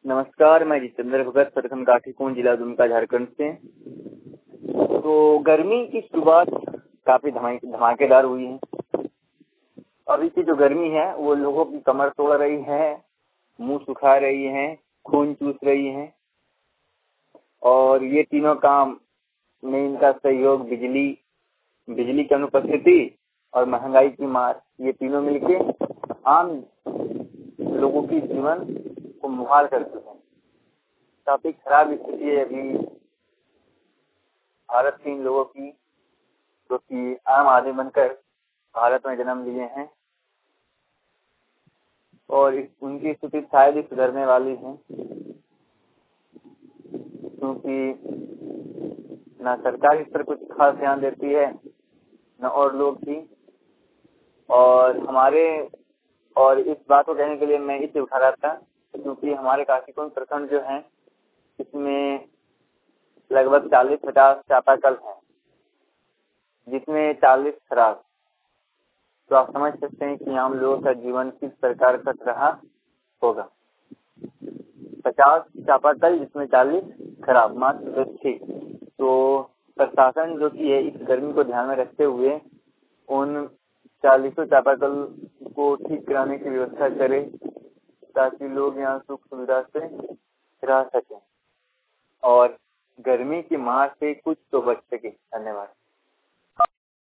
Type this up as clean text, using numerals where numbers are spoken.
नमस्कार, मैं जितेंद्र भगत, प्रथम काठीकुंड, जिला दुमका, झारखंड से। तो गर्मी की शुरुआत काफी धमाकेदार हुई है। अभी की जो गर्मी है वो लोगों की कमर तोड़ रही है, मुंह सुखा रही है, खून चूस रही है। और ये तीनों काम में इनका सहयोग बिजली की अनुपस्थिति और महंगाई की मार, ये तीनों मिलके आम लोगों की जीवन को मुहाल कर चुके हैं। काफी खराब स्थिति है अभी भारत के इन लोगों की, जो कि आम आदमी बनकर भारत में जन्म लिए हैं और उनकी स्थिति शायद ही सुधरने वाली है, क्योंकि न सरकार इस पर कुछ खास ध्यान देती है न और लोग भी। और इस बात को कहने के लिए मैं इसे उठा रहा था क्योंकि हमारे काशीकुंड प्रखंड जो है इसमें लगभग 40-50 चापाकल हैं, जिसमें 40 खराब। तो आप समझ सकते हैं कि आम लोगों का जीवन किस प्रकार कट रहा होगा। 50 चापाकल जिसमें 40 खराब, मात्र 10 ठीक। तो प्रशासन जो कि है इस गर्मी को ध्यान में रखते हुए उन 40 चापाकल को ठीक कराने की व्यवस्था करे ताकि लोग यहाँ सुख सुविधा से रह सकें और गर्मी की मार से कुछ तो बच सके। धन्यवाद।